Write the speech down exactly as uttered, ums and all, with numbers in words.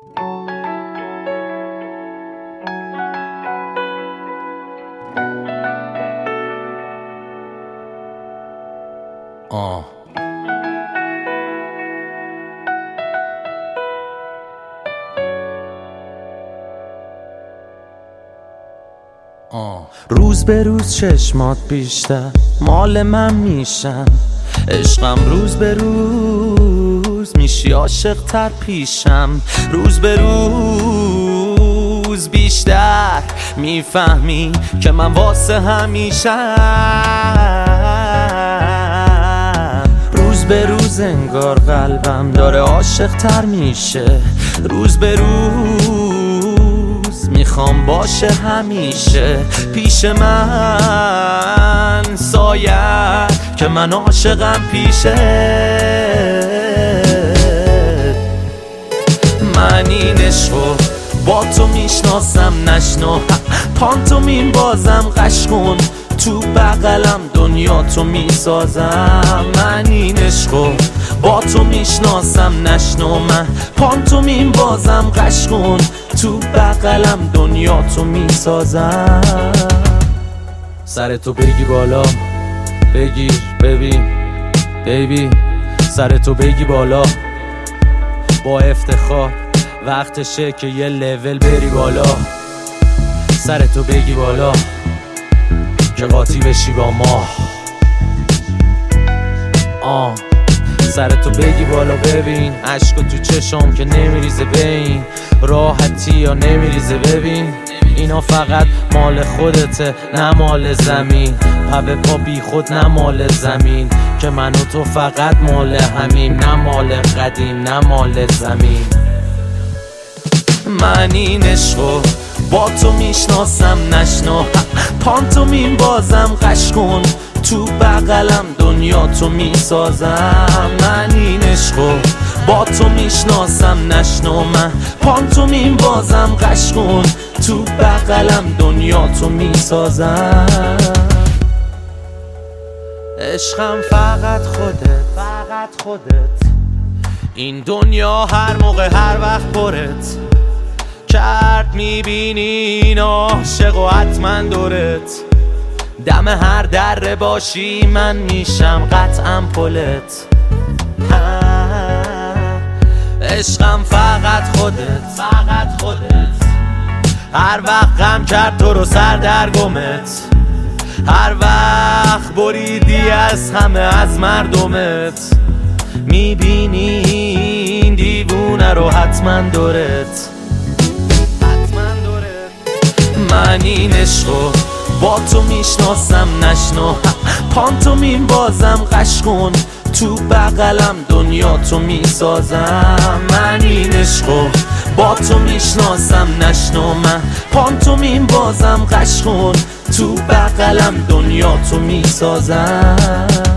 آه آه روز به روز چشمات بیشتر مال من میشن، عشقم روز به روز میشی عاشق تر پیشم، روز به روز بیشتر میفهمی که من واسه همیشم، روز به روز انگار قلبم داره عاشق تر میشه، روز به روز میخوام باشه همیشه پیش من سایه که من عاشقم پیشه. من این عشقو با تو میشناسم نشنو، پانتومین بازم قش کن تو بغلم دنیا تو میسازم. من این عشقو با تو میشناسم نشنو، من پانتومین بازم قش کن تو بغلم دنیا تو میسازم. سر تو بگی بالا بگیر ببین بیبی، سر تو بگی بالا با افتخار، وقتشه که یه لول بری بالا. سر تو بگی بالا که قاطی بشی با ما. آه سر تو بگی بالا ببین عشق تو چشم که نمیریزه، بین راحتی یا نمیریزه. ببین اینا فقط مال خودته نه مال زمین، پا پا بی خود نه مال زمین، که من و تو فقط مال همین، نه مال قدیم نه مال زمین. من این عشقو با تو میشناسم نشنو، پانتومین بازم قش کن تو بغلم دنیا تو میسازم. من این عشقو با تو میشناسم نشنو، من پانتومین بازم قش کن تو بغلم دنیا تو میسازم. عشقم فقط خودت فقط خودت، این دنیا هر موقع هر وقت پرت کرد میبینی این عاشق و حتما دورت، دم هر دره باشی من میشم قطعا پلت. عشقم فقط خودت فقط خودت، هر وقت غم کرد تو رو سر در گمت، هر وقت بریدی از همه از مردمت، میبینی این دیوونه رو حتما دورت. من این عشقو با تو میشناسم نشنو، پانتومین بازم قش کن تو بغلم دنیا تو میسازم. من این عشقو با تو میشناسم نشنو، من پانتومین بازم قش کن تو بغلم دنیا تو میسازم.